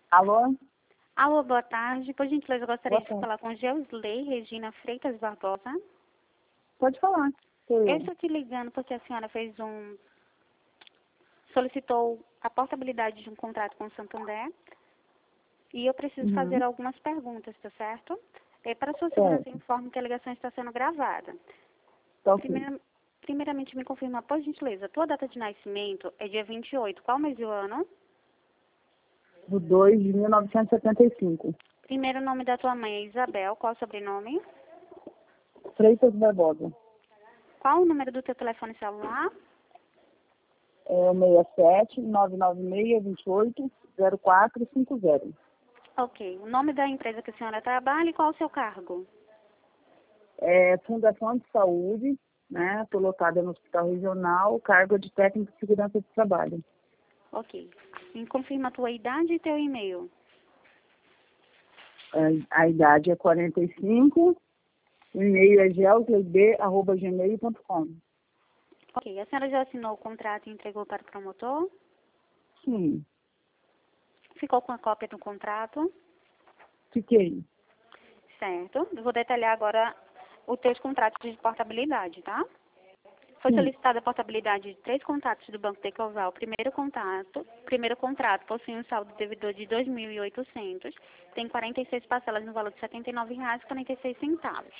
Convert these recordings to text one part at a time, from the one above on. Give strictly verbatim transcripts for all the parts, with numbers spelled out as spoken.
Alô? Alô, boa tarde. Por gentileza, eu gostaria Boa de tarde. falar com Geusley Regina Freitas Barbosa. Pode falar. Sou Eu eu. estou te ligando porque a senhora fez um... solicitou a portabilidade de um contrato com o Santander e eu preciso fazer Uhum. algumas perguntas, tá certo? É, para sua segurança, Certo. informe que a ligação está sendo gravada. Tá ok. Primeira- primeiramente, me confirma, por gentileza, tua data de nascimento é dia vinte e oito, qual mês e o ano? Do dois de mil novecentos e setenta e cinco. Primeiro nome da tua mãe é Isabel, qual o sobrenome? Freitas Barbosa. Qual o número do teu telefone celular? É o seis sete, nove nove seis, dois oito, zero quatro cinco zero. Ok. O nome da empresa que a senhora trabalha e qual o seu cargo? É Fundação de Saúde, né? Estou lotada no Hospital Regional, cargo de técnico de segurança de trabalho. Ok. Me confirma a tua idade e teu e-mail. É, a idade é quarenta e cinco, o e-mail é geosleb arroba gmail ponto com. Ok. A senhora já assinou o contrato e entregou para o promotor? Sim, Ficou com a cópia do contrato? fiquei. Certo. Eu vou detalhar agora os teus contratos de portabilidade, tá? Foi Sim. solicitada a portabilidade de três contratos do Banco Decoval. O primeiro contato, primeiro contrato possui um saldo devedor de dois mil e oitocentos, tem quarenta e seis parcelas no valor de setenta e nove reais e quarenta e seis centavos.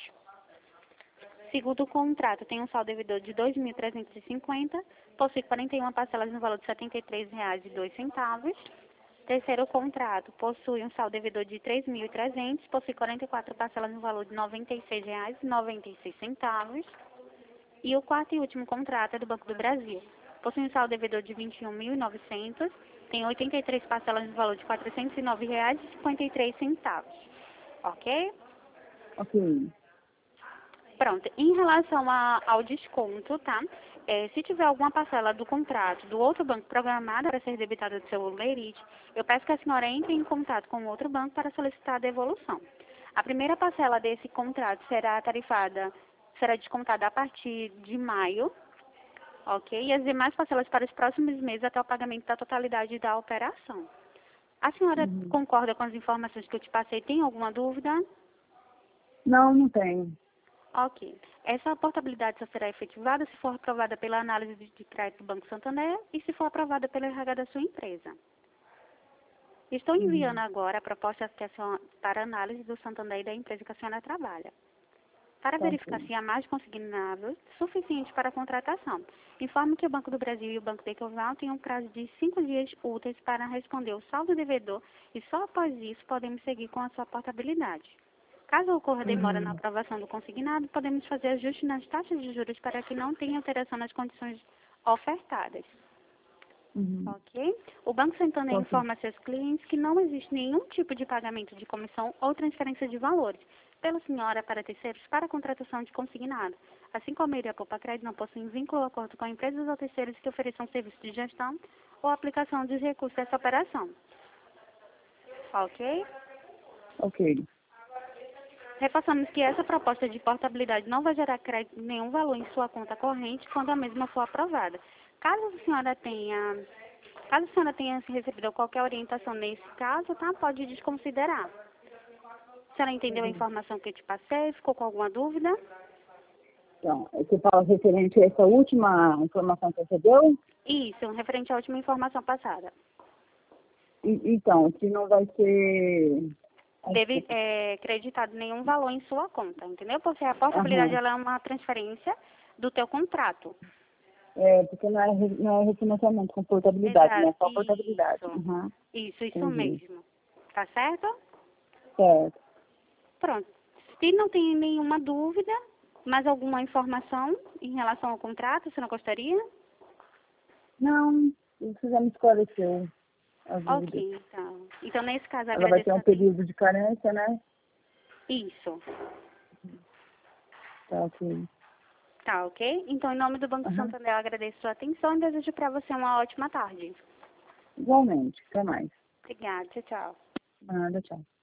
Segundo contrato, tem um saldo devedor de dois mil trezentos e cinquenta, possui quarenta e uma parcelas no valor de setenta e três reais e dois centavos. Terceiro contrato, possui um saldo devedor de três mil e trezentos, possui quarenta e quatro parcelas no valor de noventa e seis reais e noventa e seis centavos. E o quarto e último contrato é do Banco do Brasil. Possui um saldo devedor de vinte e um mil e novecentos, tem oitenta e três parcelas no valor de quatrocentos e nove reais e cinquenta e três centavos. Ok? Ok. Pronto. Em relação a- ao desconto, tá? É, se tiver alguma parcela do contrato do outro banco programada para ser debitada do seu lerite, eu peço que a senhora entre em contato com o outro banco para solicitar a devolução. A primeira parcela desse contrato será tarifada, será descontada a partir de maio, ok? E as demais parcelas para os próximos meses até o pagamento da totalidade da operação. A senhora Uhum. concorda com as informações que eu te passei? Tem alguma dúvida? Não, não tenho. Ok. Essa portabilidade só será efetivada se for aprovada pela análise de de crédito do Banco Santander e se for aprovada pelo R H da sua empresa. Estou enviando Uhum. agora a proposta que a senhora- para análise do Santander e da empresa que a senhora trabalha, para Tá verificar ok. se há mais consignável suficiente para a contratação. Informe que o Banco do Brasil e o Banco Decoval têm um prazo de cinco dias úteis para responder o saldo devedor e só após isso podemos seguir com a sua portabilidade. Caso ocorra demora na Uhum. aprovação do consignado, podemos fazer ajuste nas taxas de juros para que não tenha alteração nas condições ofertadas. Uhum. Ok? O Banco Santander Tá ok. informa a seus clientes que não existe nenhum tipo de pagamento de comissão ou transferência de valores pela senhora para terceiros para a contratação de consignado. Assim como a Iria Poupa Crédito não possui vínculo ou acordo com empresas ou terceiros que ofereçam serviço de gestão ou aplicação dos recursos dessa operação. Ok? Ok. Reforçamos que essa proposta de portabilidade não vai gerar crédito nenhum valor em sua conta corrente quando a mesma for aprovada. Caso a senhora tenha, caso a senhora tenha recebido qualquer orientação nesse caso, tá? Pode desconsiderar. A senhora entendeu a Uhum. informação que eu te passei? Ficou com alguma dúvida? Então, você fala referente a essa última informação que você deu? Isso, referente à última informação passada. E- então, que não vai ser... Ai, Deve desculpa. é, creditado nenhum valor em sua conta, entendeu? Porque a portabilidade Aham. ela é uma transferência do teu contrato. É, porque não é, re- não é refinanciamento com portabilidade, né? Exato, É só portabilidade. isso. Uhum. Isso, isso Entendi. mesmo. Tá certo? Certo. Pronto. Se não tem nenhuma dúvida, mais alguma informação em relação ao contrato, você não gostaria? Não, você já me esclareceu as dúvidas. Ok, então. Então, nesse caso, Ela vai agradeço ter um a atenção. período de carência, né? Isso. Tá, ok. Tá, ok? Então, em nome do Banco Aham. Santander, eu agradeço a sua atenção e desejo para você uma ótima tarde. Igualmente. Até mais. Obrigada. Tchau, tchau. Nada, tchau.